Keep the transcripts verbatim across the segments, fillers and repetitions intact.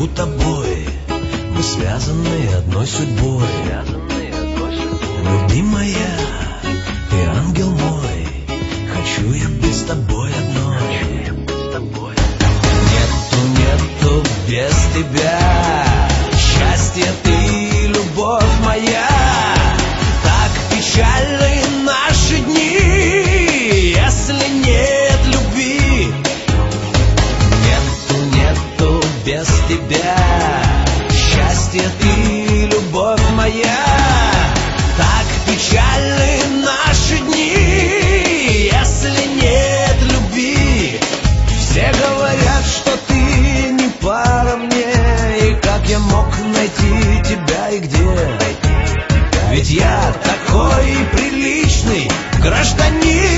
живу тобой, мы связаны одной судьбой. Любимая, ты ангел мой, хочу я быть с тобой одной. Нету, нету без тебя счастья, ты любовь моя. Так печальны наши дни, если нет любви. Нету, нету без тебя счастья, ты любовь моя. Так печальны наши дни, если нет любви. Все говорят, что ты не пара мне, и как я мог найти тебя и где? Ведь я такой приличный гражданин.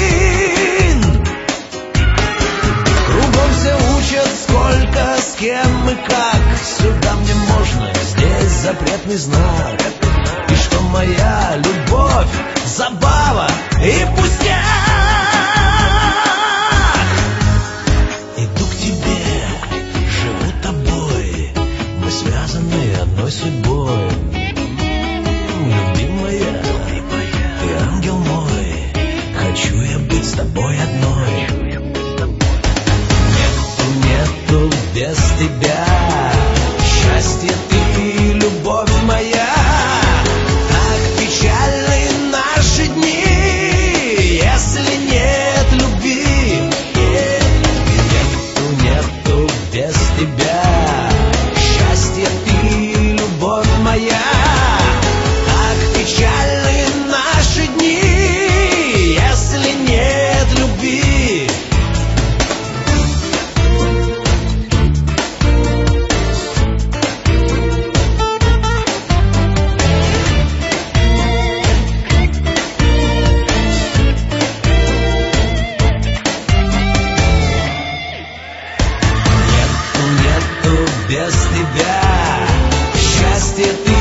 Кругом все учат, сколько, с кем и как. Сюда мне можно, здесь запретный знак. И что моя любовь забава и пустяк. Иду к тебе, живу тобой, мы связаны одной судьбой. Любимая, ты ангел мой, хочу я быть с тобой одной. Нету, нету без тебя счастья, ты любовь моя. Так печальны наши дни, если нет любви. Нету, нету без тебя счастья, ты любовь моя. Так печальны наши дни, если нет любви. Нету, нету без тебя счастья, ты